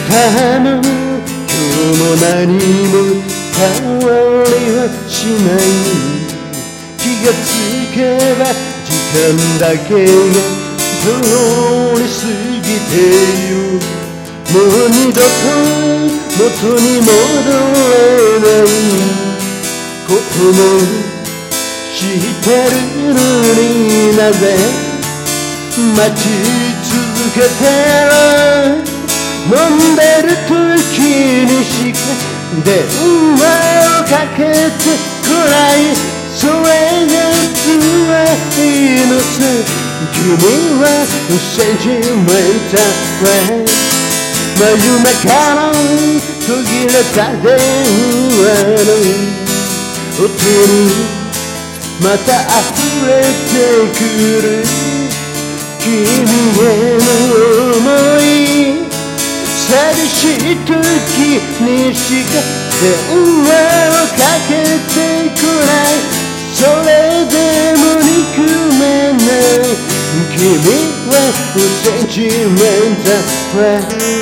たの今日も何も変わりはしない。気がつけば時間だけが通り過ぎている。もう二度と元に戻れないことも知ってるのに、なぜ待ち続けてる。飲んでる時にしか電話をかけてくらい、それが辛いのさ。君はセンチメンタル、真夜中の途切れた電話の音にまた溢れてくる君への想い。寂しい時にしか電話をかけてくらい、それでも憎めない。君はセンチメンタル